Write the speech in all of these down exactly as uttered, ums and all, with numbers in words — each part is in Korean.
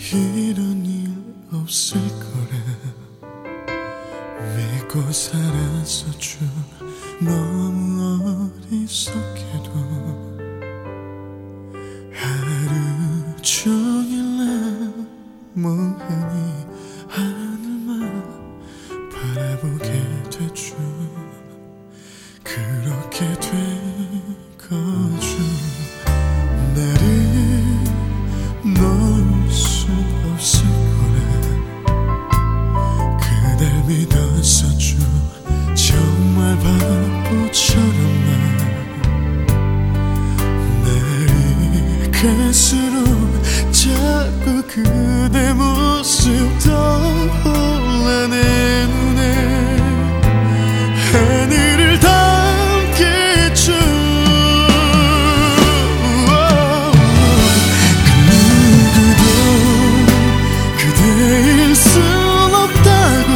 이런 일 없을 거라 믿고 살았었죠. 너무 어리석게도 하루 종일 나 멍하니 하늘만 바라보게 됐죠. 그렇게 된 거죠. 나를 놓을 수 없을 거라 그댈 믿었었죠. 정말 바보처럼 나 날이 갈수록 자꾸 그대 모습 떠올라 내 눈에 하늘을 닮겠죠. 그 누구도 그대일 순 없다고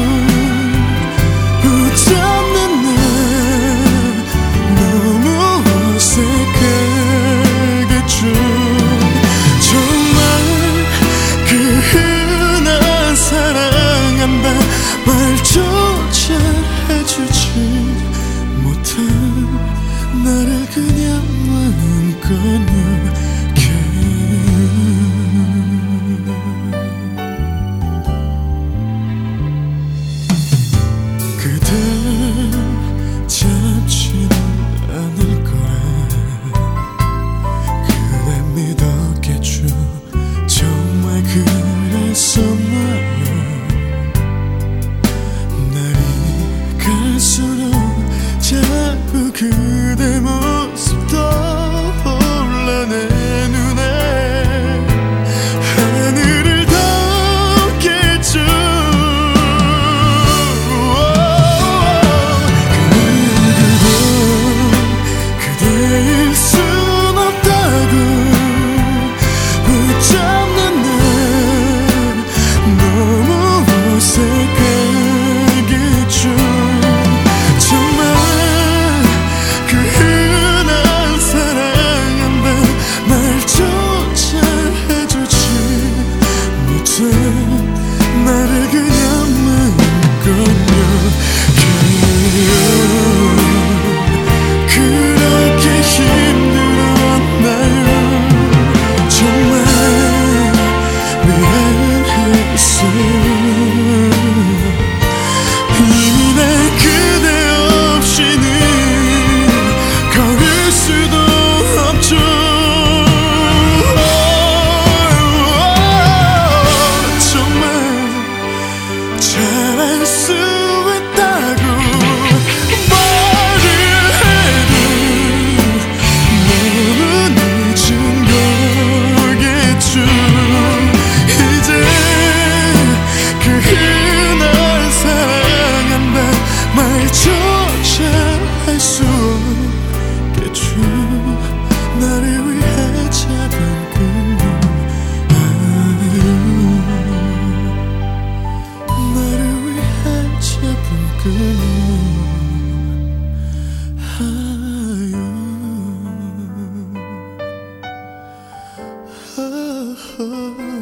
붙잡는 날 너무 어색하겠죠. 정말 그 흔한 사랑한다 말조차 해주지 못한 나를 그냥 마음껏 욕해. 그댈 잡지는 않을 거라 그댈 믿었겠죠. 정말 그랬었나요? 날이 갈수록 자꾸 그대 모습 떠올라 내 눈에 하늘을 덮겠죠. 그 누구도 그대일 순 없다고 붙잡는 날 너무 어색하겠죠. 정말 그 흔한 사랑한다 말조차 해주지 못한 나를 그냥 마음껏 욕해요. 그렇게 힘들었나요? 정말 미안했어요. 이미 난 그대 없이는 걸을 수도 없죠. 정말 잘할 수 있다고 말을 해도 너무 늦은 거겠죠. 이제 그 흔한 사랑한다 말조차 할 수 없겠죠. 나를 위해 잡은 꿈을 아유 나를 위해 잡은 꿈을 아유